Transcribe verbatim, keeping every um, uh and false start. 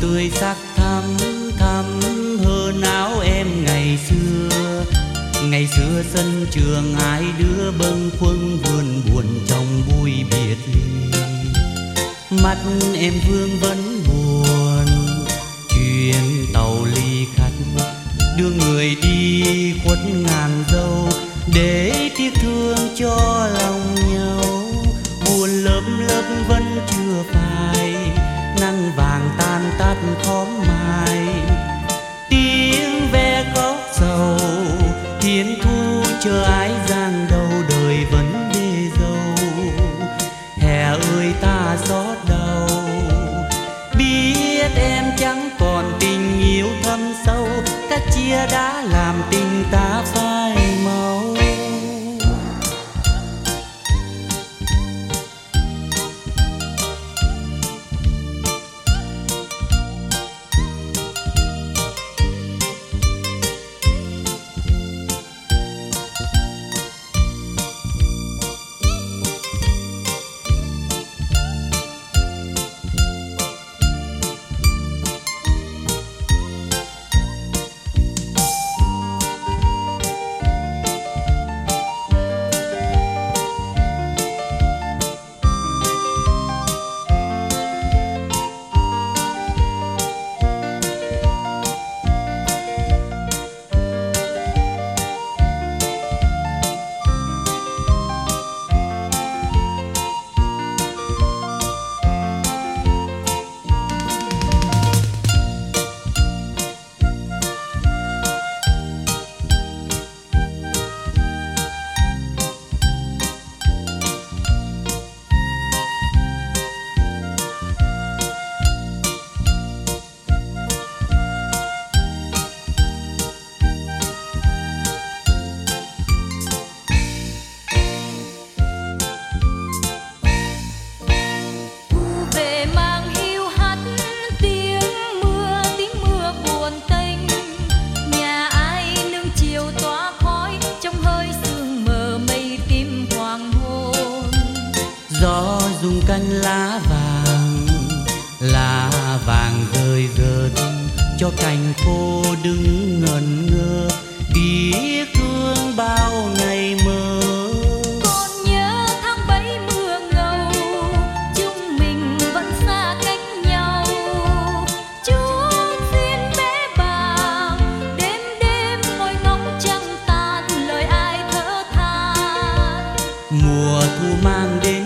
tươi sắc thắm thắm hơn áo em ngày xưa. Ngày xưa sân trường hai đứa bâng khuâng vườn buồn trong bụi biệt ly. Mắt em vương vẫn buồn chuyện tàu ly khách, đưa người đi khuất ngàn dâu để tiếc thương cho lòng nhau. Buồn lớp lớp vẫn chưa phai, nắng vàng tan tắt khóm mai. Tiếng ve khóc sầu thiên thu chờ ai giang đầu, đời vẫn đê dâu. Hè ơi ta xót đau, biết em chẳng còn tình yêu thâm sâu. Cách chia đã làm tình ta phai màu. Gió rung cánh lá vàng, lá vàng rơi rớt cho cành khô đứng ngẩn ngơ. Tiếc thương bao ngày mơ. Còn nhớ tháng bảy mưa ngâu, chúng mình vẫn xa cách nhau. Chút duyên bé bàng, đêm đêm ngồi ngóng trăng tàn, lời ai thở than. Mùa thu mang đến